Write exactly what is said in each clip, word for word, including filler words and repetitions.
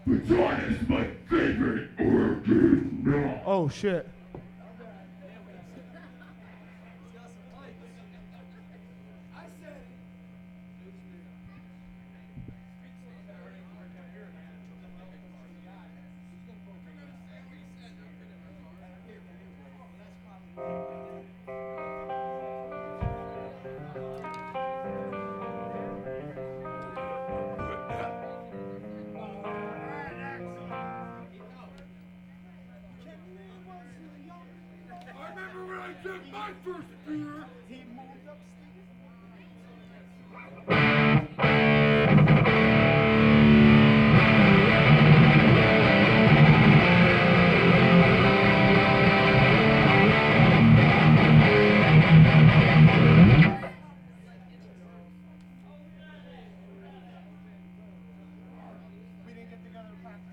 Vagina's my favorite organ. Oh, shit. My first beer. He moved upstairs. We didn't get together to practice.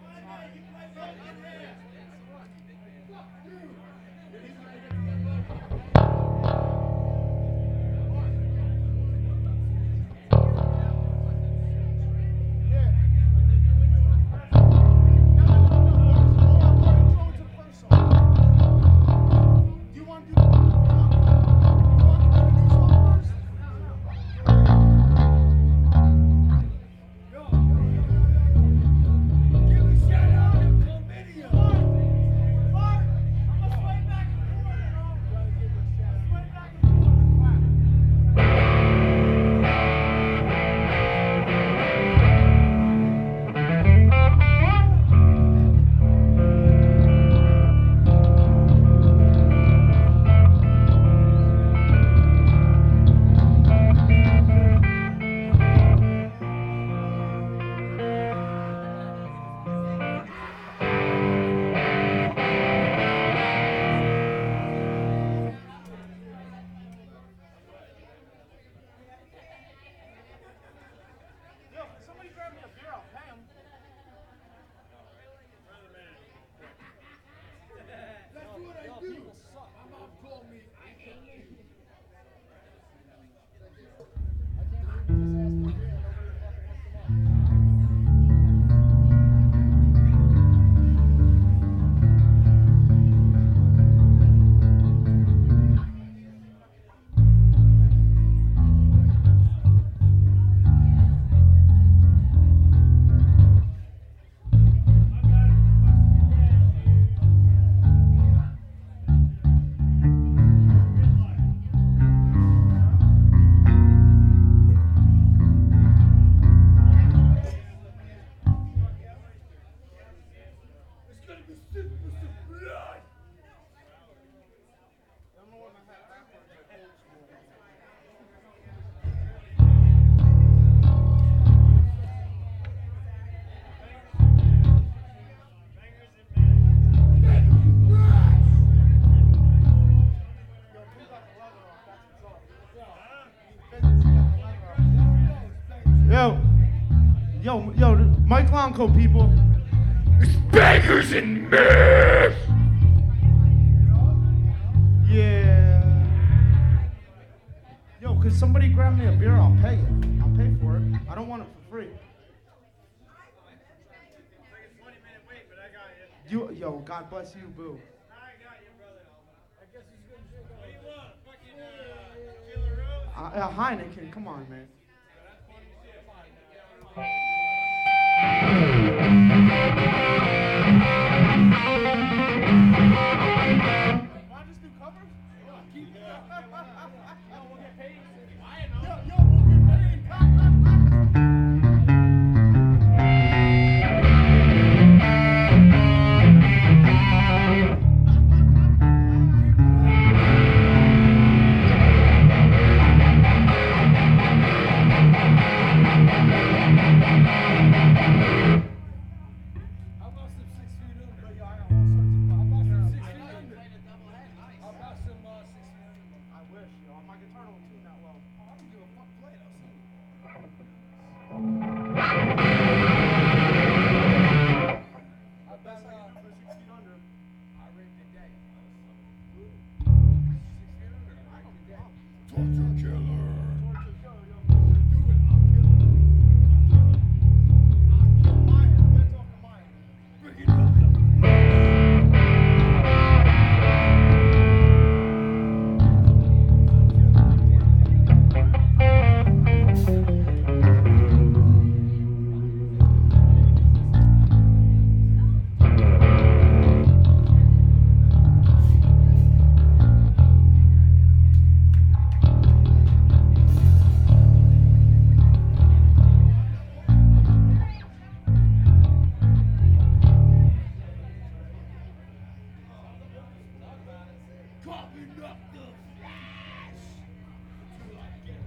Yo, yo, yo, Mike Lonco, people. It's Beggars and Myths. Yeah. Yo, could somebody grab me a beer? I'll pay it. I'll pay for it. I don't want it for free. You, yo, God bless you, boo. Uh, uh, Heineken, come on, man.